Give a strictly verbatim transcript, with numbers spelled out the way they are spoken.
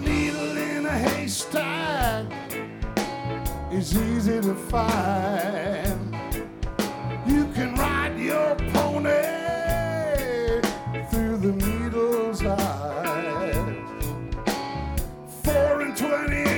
needle in a haystack is easy to find. You can ride your pony through the needle's eye. Four and twenty